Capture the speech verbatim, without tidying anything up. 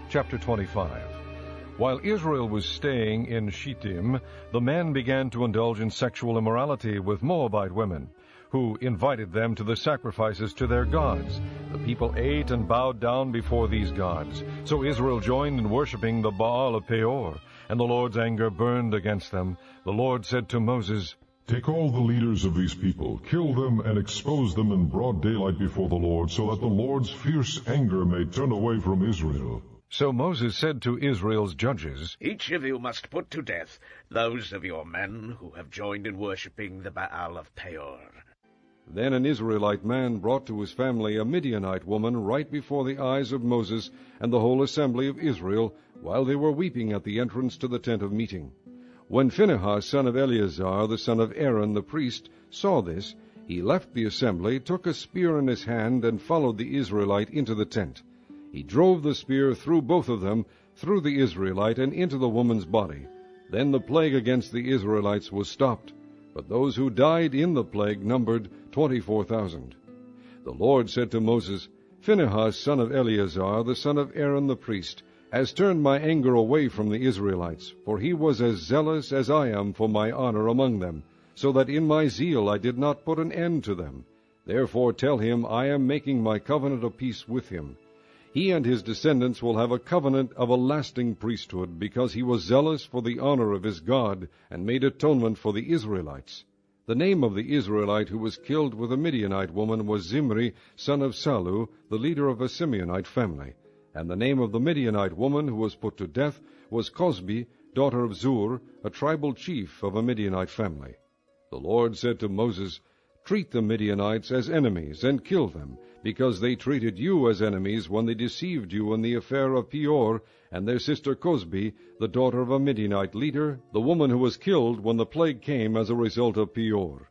Chapter twenty-five. While Israel was staying in Shittim, the men began to indulge in sexual immorality with Moabite women, who invited them to the sacrifices to their gods. The people ate and bowed down before these gods. So Israel joined in worshiping the Baal of Peor, and the Lord's anger burned against them. The Lord said to Moses, "Take all the leaders of these people, kill them, and expose them in broad daylight before the Lord, so that the Lord's fierce anger may turn away from Israel." So Moses said to Israel's judges, "Each of you must put to death those of your men who have joined in worshipping the Baal of Peor." Then an Israelite man brought to his family a Midianite woman right before the eyes of Moses and the whole assembly of Israel, while they were weeping at the entrance to the tent of meeting. When Phinehas, son of Eleazar, the son of Aaron the priest, saw this, he left the assembly, took a spear in his hand, and followed the Israelite into the tent. He drove the spear through both of them, through the Israelite and into the woman's body. Then the plague against the Israelites was stopped, but those who died in the plague numbered twenty-four thousand. The Lord said to Moses, "Phinehas, son of Eleazar, the son of Aaron the priest, has turned my anger away from the Israelites, for he was as zealous as I am for my honor among them, so that in my zeal I did not put an end to them. Therefore tell him I am making my covenant of peace with him. He and his descendants will have a covenant of a lasting priesthood, because he was zealous for the honor of his God, and made atonement for the Israelites." The name of the Israelite who was killed with a Midianite woman was Zimri, son of Salu, the leader of a Simeonite family. And the name of the Midianite woman who was put to death was Cosbi, daughter of Zur, a tribal chief of a Midianite family. The Lord said to Moses, "Treat the Midianites as enemies, and kill them, because they treated you as enemies when they deceived you in the affair of Peor, and their sister Cosbi, the daughter of a Midianite leader, the woman who was killed when the plague came as a result of Peor."